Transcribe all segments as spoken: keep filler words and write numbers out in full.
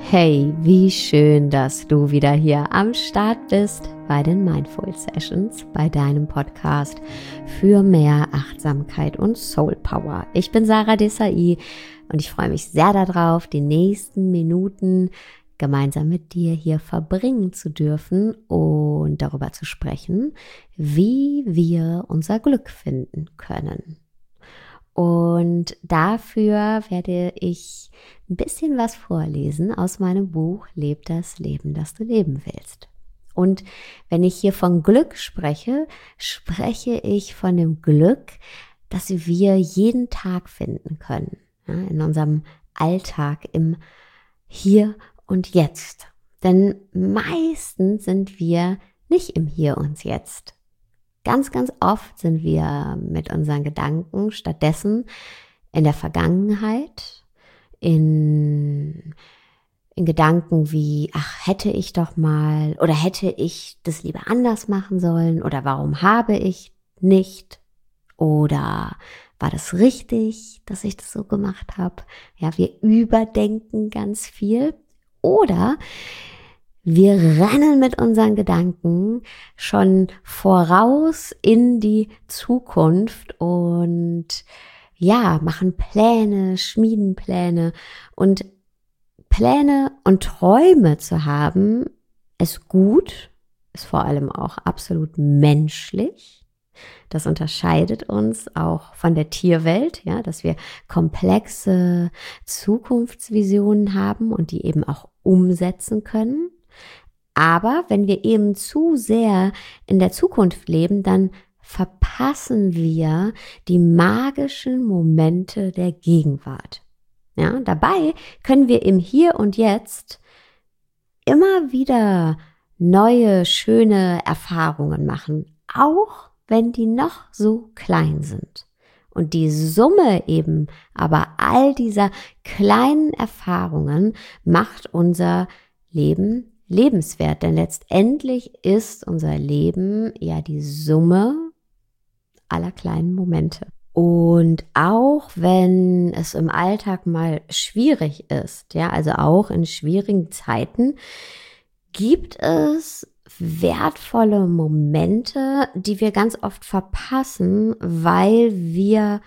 Hey, wie schön, dass du wieder hier am Start bist bei den Mindful Sessions, bei deinem Podcast für mehr Achtsamkeit und Soul Power. Ich bin Sarah Desai und ich freue mich sehr darauf, die nächsten Minuten gemeinsam mit dir hier verbringen zu dürfen und darüber zu sprechen, wie wir unser Glück finden können. Und dafür werde ich ein bisschen was vorlesen aus meinem Buch Leb das Leben, das du leben willst. Und wenn ich hier von Glück spreche, spreche ich von dem Glück, das wir jeden Tag finden können, ja, in unserem Alltag, im Hier und Jetzt. Denn meistens sind wir nicht im Hier und Jetzt. Ganz, ganz oft sind wir mit unseren Gedanken stattdessen in der Vergangenheit, in, in Gedanken wie, ach, hätte ich doch mal oder hätte ich das lieber anders machen sollen oder warum habe ich nicht oder war das richtig, dass ich das so gemacht habe? Ja, wir überdenken ganz viel oder wir rennen mit unseren Gedanken schon voraus in die Zukunft und ja, machen Pläne, schmieden Pläne. Und Pläne und Träume zu haben, ist gut, ist vor allem auch absolut menschlich. Das unterscheidet uns auch von der Tierwelt, ja, dass wir komplexe Zukunftsvisionen haben und die eben auch umsetzen können. Aber wenn wir eben zu sehr in der Zukunft leben, dann verpassen wir die magischen Momente der Gegenwart. Ja, dabei können wir im Hier und Jetzt immer wieder neue, schöne Erfahrungen machen, auch wenn die noch so klein sind. Und die Summe eben aber all dieser kleinen Erfahrungen macht unser Leben lebenswert, denn letztendlich ist unser Leben ja die Summe aller kleinen Momente. Und auch wenn es im Alltag mal schwierig ist, ja, also auch in schwierigen Zeiten, gibt es wertvolle Momente, die wir ganz oft verpassen, weil wir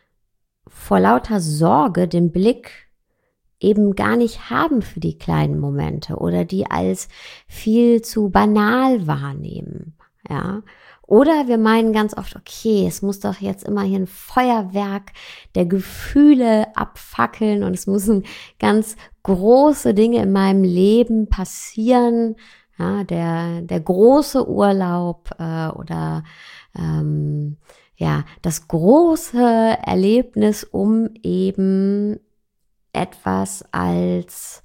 vor lauter Sorge den Blick eben gar nicht haben für die kleinen Momente oder die als viel zu banal wahrnehmen, ja. Oder wir meinen ganz oft, okay, es muss doch jetzt immer hier ein Feuerwerk der Gefühle abfackeln und es müssen ganz große Dinge in meinem Leben passieren, ja, der, der große Urlaub äh, oder ähm, ja, das große Erlebnis, um eben etwas als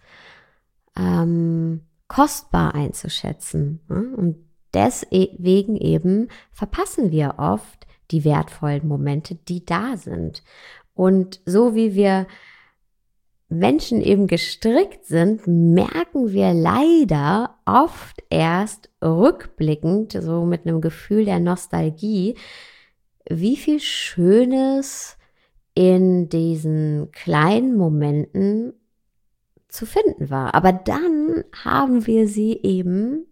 ähm, kostbar einzuschätzen. Ne? Und deswegen eben verpassen wir oft die wertvollen Momente, die da sind. Und so wie wir Menschen eben gestrickt sind, merken wir leider oft erst rückblickend, so mit einem Gefühl der Nostalgie, wie viel Schönes in diesen kleinen Momenten zu finden war. Aber dann haben wir sie eben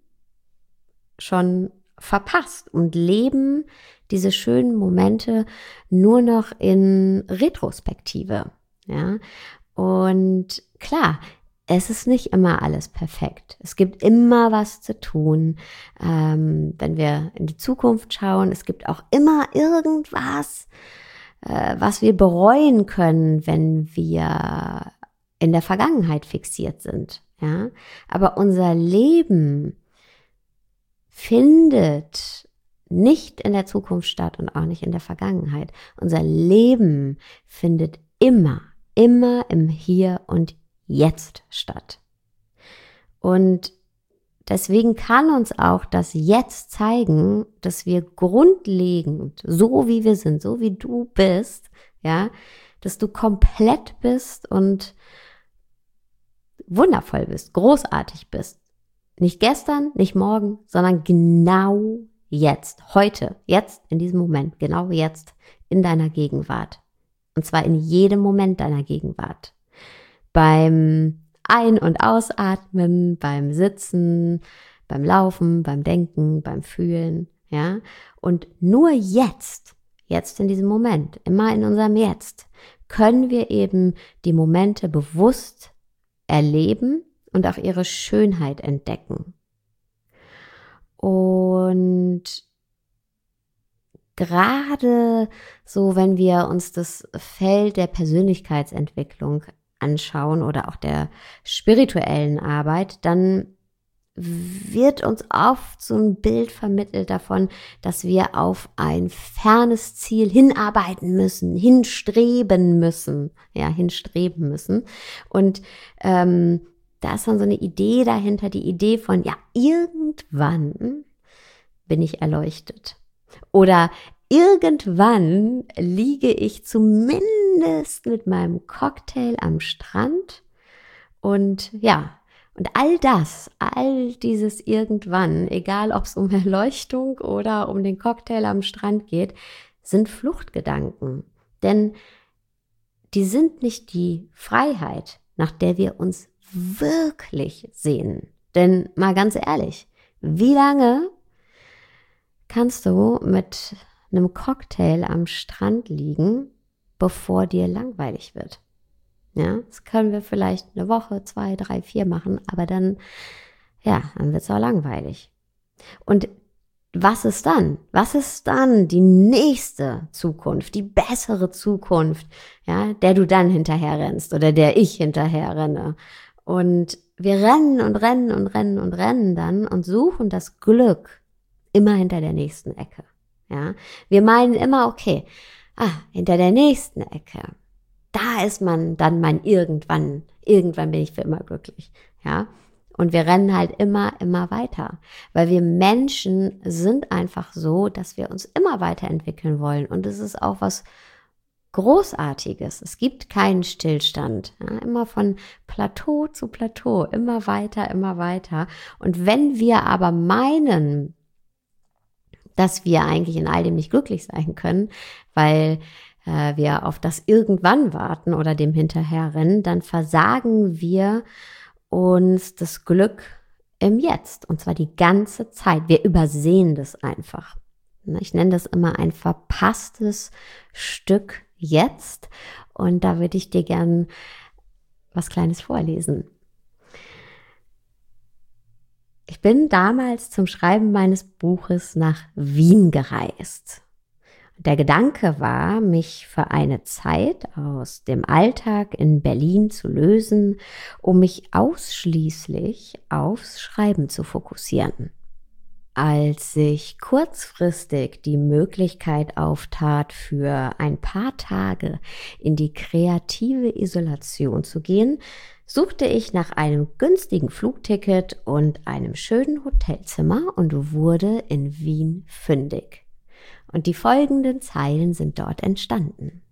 schon verpasst und leben diese schönen Momente nur noch in Retrospektive. Ja? Und klar, es ist nicht immer alles perfekt. Es gibt immer was zu tun. Ähm, wenn wir in die Zukunft schauen, es gibt auch immer irgendwas, was wir bereuen können, wenn wir in der Vergangenheit fixiert sind, ja. Aber unser Leben findet nicht in der Zukunft statt und auch nicht in der Vergangenheit. Unser Leben findet immer, immer im Hier und Jetzt statt. Und deswegen kann uns auch das Jetzt zeigen, dass wir grundlegend, so wie wir sind, so wie du bist, ja, dass du komplett bist und wundervoll bist, großartig bist. Nicht gestern, nicht morgen, sondern genau jetzt, heute, jetzt, in diesem Moment, genau jetzt, in deiner Gegenwart. Und zwar in jedem Moment deiner Gegenwart. Beim Ein- und Ausatmen, beim Sitzen, beim Laufen, beim Denken, beim Fühlen, ja. Und nur jetzt, jetzt in diesem Moment, immer in unserem Jetzt, können wir eben die Momente bewusst erleben und auch ihre Schönheit entdecken. Und gerade so, wenn wir uns das Feld der Persönlichkeitsentwicklung anschauen oder auch der spirituellen Arbeit, dann wird uns oft so ein Bild vermittelt davon, dass wir auf ein fernes Ziel hinarbeiten müssen, hinstreben müssen, ja, hinstreben müssen. Und ähm, da ist dann so eine Idee dahinter, die Idee von, ja, irgendwann bin ich erleuchtet. Oder irgendwann liege ich zumindest mit meinem Cocktail am Strand und ja, und all das, all dieses irgendwann, egal ob es um Erleuchtung oder um den Cocktail am Strand geht, sind Fluchtgedanken. Denn die sind nicht die Freiheit, nach der wir uns wirklich sehnen. Denn mal ganz ehrlich, wie lange kannst du mit einem Cocktail am Strand liegen, bevor dir langweilig wird? Ja, das können wir vielleicht eine Woche, zwei, drei, vier machen, aber dann, ja, dann wird es auch langweilig. Und was ist dann? Was ist dann die nächste Zukunft, die bessere Zukunft, ja, der du dann hinterher rennst oder der ich hinterher renne? Und wir rennen und rennen und rennen und rennen dann und suchen das Glück immer hinter der nächsten Ecke. Ja, wir meinen immer, okay, ah, hinter der nächsten Ecke. Da ist man dann mein irgendwann, irgendwann bin ich für immer glücklich, ja. Und wir rennen halt immer, immer weiter, weil wir Menschen sind einfach so, dass wir uns immer weiterentwickeln wollen und es ist auch was Großartiges. Es gibt keinen Stillstand, ja? Immer von Plateau zu Plateau, immer weiter, immer weiter. Und wenn wir aber meinen, dass wir eigentlich in all dem nicht glücklich sein können, weil wir auf das irgendwann warten oder dem hinterherrennen, dann versagen wir uns das Glück im Jetzt und zwar die ganze Zeit. Wir übersehen das einfach. Ich nenne das immer ein verpasstes Stück Jetzt und da würde ich dir gern was Kleines vorlesen. Ich bin damals zum Schreiben meines Buches nach Wien gereist. Der Gedanke war, mich für eine Zeit aus dem Alltag in Berlin zu lösen, um mich ausschließlich aufs Schreiben zu fokussieren. Als sich kurzfristig die Möglichkeit auftat, für ein paar Tage in die kreative Isolation zu gehen, suchte ich nach einem günstigen Flugticket und einem schönen Hotelzimmer und wurde in Wien fündig. Und die folgenden Zeilen sind dort entstanden.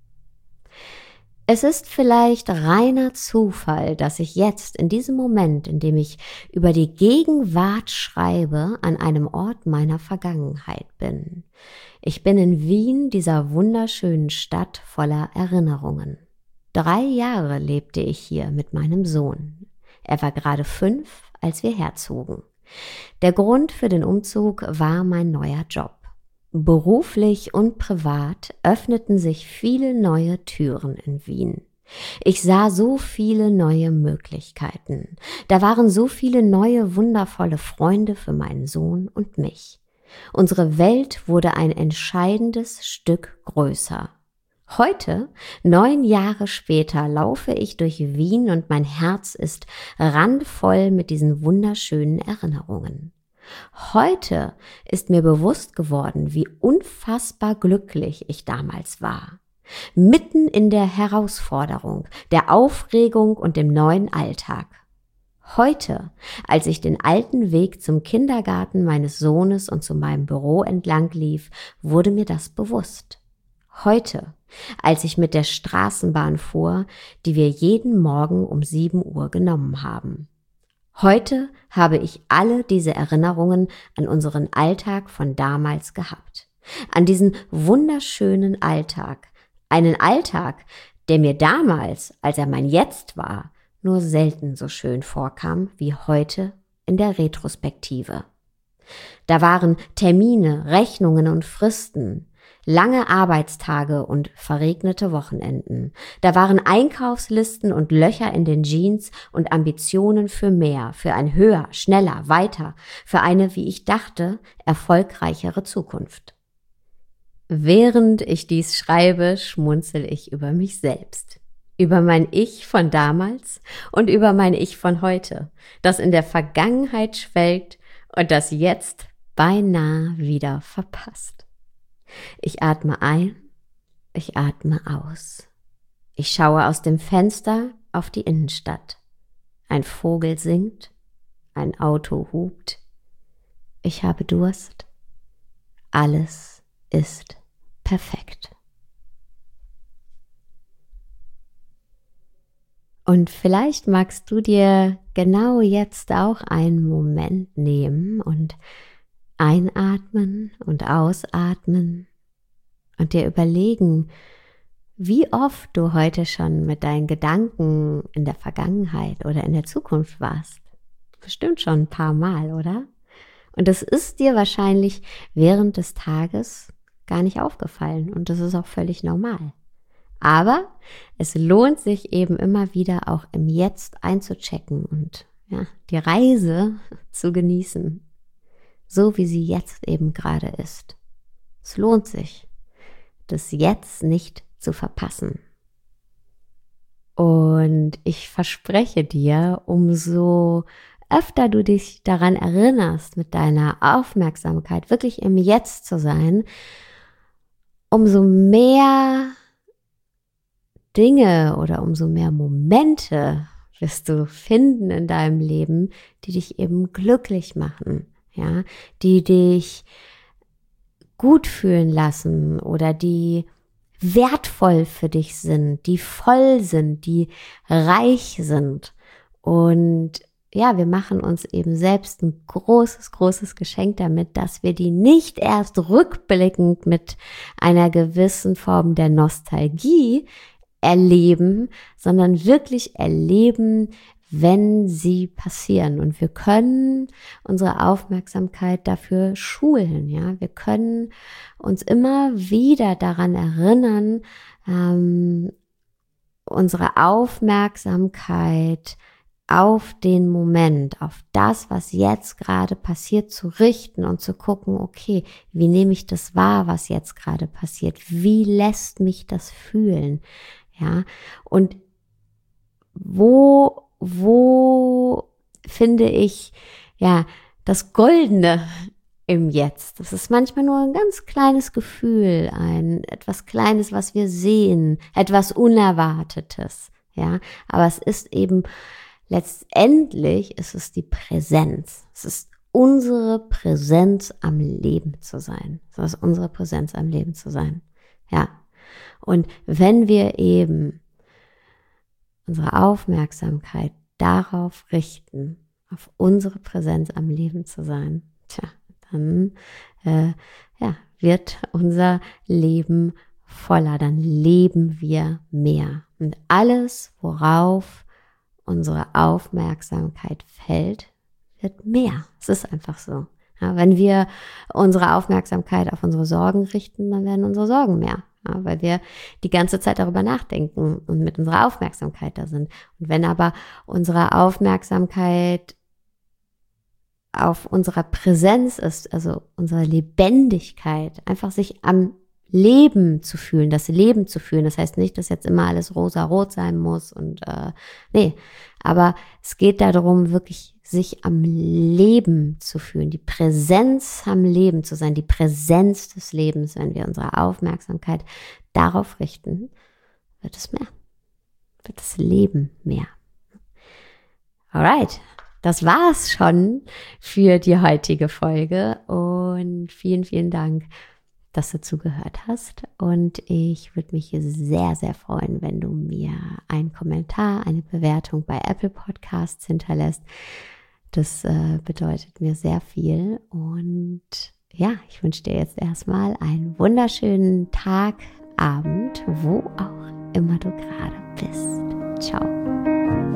Es ist vielleicht reiner Zufall, dass ich jetzt in diesem Moment, in dem ich über die Gegenwart schreibe, an einem Ort meiner Vergangenheit bin. Ich bin in Wien, dieser wunderschönen Stadt voller Erinnerungen. Drei Jahre lebte ich hier mit meinem Sohn. Er war gerade fünf, als wir herzogen. Der Grund für den Umzug war mein neuer Job. Beruflich und privat öffneten sich viele neue Türen in Wien. Ich sah so viele neue Möglichkeiten. Da waren so viele neue, wundervolle Freunde für meinen Sohn und mich. Unsere Welt wurde ein entscheidendes Stück größer. Heute, neun Jahre später, laufe ich durch Wien und mein Herz ist randvoll mit diesen wunderschönen Erinnerungen. Heute ist mir bewusst geworden, wie unfassbar glücklich ich damals war. Mitten in der Herausforderung, der Aufregung und dem neuen Alltag. Heute, als ich den alten Weg zum Kindergarten meines Sohnes und zu meinem Büro entlang lief, wurde mir das bewusst. Heute, als ich mit der Straßenbahn fuhr, die wir jeden Morgen um sieben Uhr genommen haben. Heute habe ich alle diese Erinnerungen an unseren Alltag von damals gehabt. An diesen wunderschönen Alltag. Einen Alltag, der mir damals, als er mein Jetzt war, nur selten so schön vorkam wie heute in der Retrospektive. Da waren Termine, Rechnungen und Fristen, lange Arbeitstage und verregnete Wochenenden. Da waren Einkaufslisten und Löcher in den Jeans und Ambitionen für mehr, für ein höher, schneller, weiter, für eine, wie ich dachte, erfolgreichere Zukunft. Während ich dies schreibe, schmunzel ich über mich selbst. Über mein Ich von damals und über mein Ich von heute, das in der Vergangenheit schwelgt und das jetzt beinahe wieder verpasst. Ich atme ein, ich atme aus. Ich schaue aus dem Fenster auf die Innenstadt. Ein Vogel singt, ein Auto hupt. Ich habe Durst. Alles ist perfekt. Und vielleicht magst du dir genau jetzt auch einen Moment nehmen und einatmen und ausatmen und dir überlegen, wie oft du heute schon mit deinen Gedanken in der Vergangenheit oder in der Zukunft warst. Bestimmt schon ein paar Mal, oder? Und das ist dir wahrscheinlich während des Tages gar nicht aufgefallen und das ist auch völlig normal. Aber es lohnt sich eben immer wieder auch im Jetzt einzuchecken und ja, die Reise zu genießen, so wie sie jetzt eben gerade ist. Es lohnt sich, das Jetzt nicht zu verpassen. Und ich verspreche dir, umso öfter du dich daran erinnerst, mit deiner Aufmerksamkeit wirklich im Jetzt zu sein, umso mehr Dinge oder umso mehr Momente wirst du finden in deinem Leben, die dich eben glücklich machen, ja, die dich gut fühlen lassen oder die wertvoll für dich sind, die voll sind, die reich sind. Und ja, wir machen uns eben selbst ein großes, großes Geschenk damit, dass wir die nicht erst rückblickend mit einer gewissen Form der Nostalgie erleben, sondern wirklich erleben, wenn sie passieren. Und wir können unsere Aufmerksamkeit dafür schulen. Ja, wir können uns immer wieder daran erinnern, ähm, unsere Aufmerksamkeit auf den Moment, auf das, was jetzt gerade passiert, zu richten und zu gucken, okay, wie nehme ich das wahr, was jetzt gerade passiert? Wie lässt mich das fühlen? Ja, und wo, wo finde ich, ja, das Goldene im Jetzt? Das ist manchmal nur ein ganz kleines Gefühl, ein etwas Kleines, was wir sehen, etwas Unerwartetes, ja, aber es ist eben, letztendlich ist es die Präsenz. Es ist unsere Präsenz am Leben zu sein. Es ist unsere Präsenz am Leben zu sein, ja. Und wenn wir eben unsere Aufmerksamkeit darauf richten, auf unsere Präsenz am Leben zu sein, tja, dann äh, ja, wird unser Leben voller, dann leben wir mehr. Und alles, worauf unsere Aufmerksamkeit fällt, wird mehr. Es ist einfach so. Ja, wenn wir unsere Aufmerksamkeit auf unsere Sorgen richten, dann werden unsere Sorgen mehr. Ja, weil wir die ganze Zeit darüber nachdenken und mit unserer Aufmerksamkeit da sind. Und wenn aber unsere Aufmerksamkeit auf unserer Präsenz ist, also unsere Lebendigkeit, einfach sich am Leben zu fühlen, das Leben zu fühlen, das heißt nicht, dass jetzt immer alles rosa-rot sein muss und äh, nee, aber es geht darum, wirklich sich am Leben zu fühlen, die Präsenz am Leben zu sein, die Präsenz des Lebens, wenn wir unsere Aufmerksamkeit darauf richten, wird es mehr, wird das Leben mehr. Alright, das war's schon für die heutige Folge und vielen, vielen Dank, dass du zugehört hast, und ich würde mich sehr, sehr freuen, wenn du mir einen Kommentar, eine Bewertung bei Apple Podcasts hinterlässt. Das äh, bedeutet mir sehr viel, und ja, ich wünsche dir jetzt erstmal einen wunderschönen Tag, Abend, wo auch immer du gerade bist. Ciao.